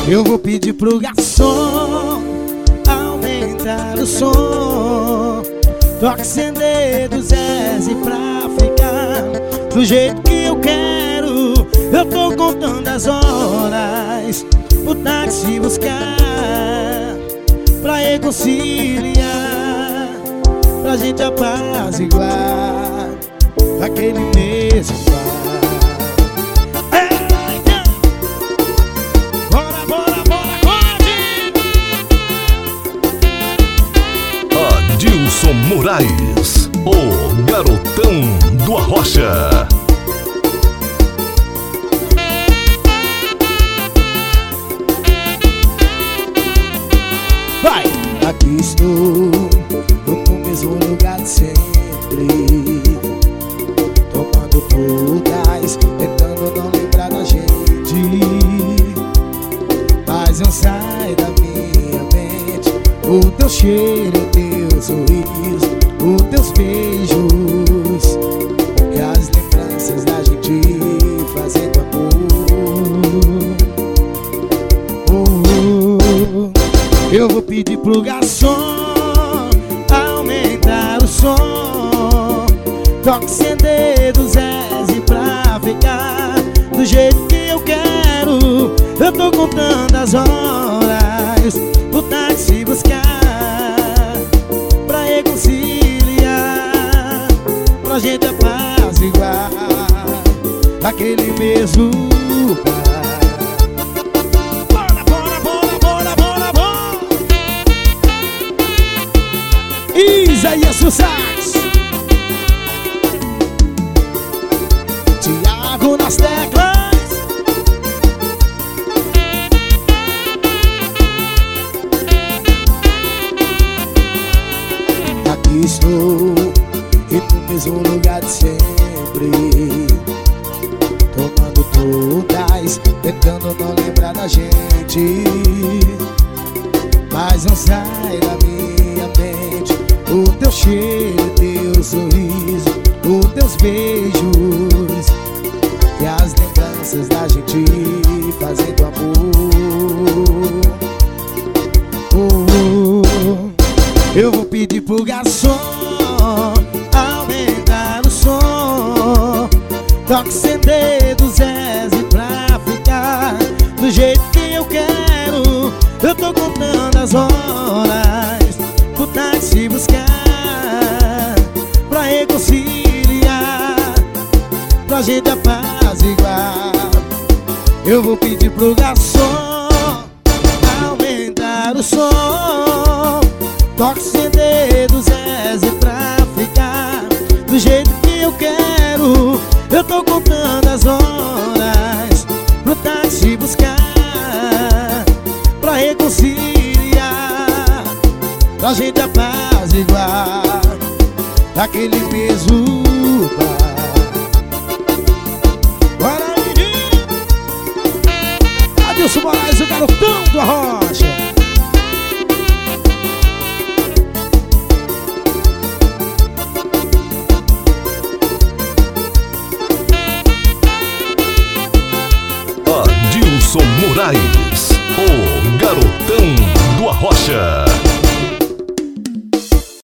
Eu vou pedir pro garçom aumentar o som. Toque sem dedo, Zezé, pra ficar do jeito que eu quero. Eu tô contando as horas o táxi buscar, pra reconciliar, pra gente apaziguar aquele mesmo bar. Bora, bora, bora, acorde! Adilson Moraes, o garotão do Arrocha. Vai! Aqui estou, no mesmo lugar de sempre, tomando todas, tentando não lembrar da gente. Mas não sai da minha mente o teu cheiro, o teu sorriso, os teus beijos e as lembranças da gente fazendo amor. Eu vou pedir pro garçom aumentar o som. Toque sem dedo, Zezé, pra ficar do jeito que eu quero. Eu tô contando as horas o táxi buscar, pra reconciliar, pra gente apaziguar aquele mesmo bar. Isaías do sax, Thiago nas teclas. Aqui estou, e no mesmo lugar de sempre, tomando todas, tentando não lembrar da gente. Mas não sai da minha mente o teu cheiro, o teu sorriso, os teus beijos e as lembranças da gente fazendo amor. Eu vou pedir pro garçom aumentar o som. Toque sem dedo, Zezé, pra ficar do jeito que eu quero. Eu tô contando as horas pro táxi buscar, pra reconciliar, pra gente apaziguar. Eu vou pedir pro garçom aumentar o som. Toque sem dedo, Zezé, pra ficar do jeito que eu quero. Eu tô contando as horas pro táxi buscar, pra reconciliar, pra gente apaziguar aquele mesmo bar. Bora aí! Adilson Moraes, o garotão do Arrocha. Adilson Moraes, o garotão do Arrocha.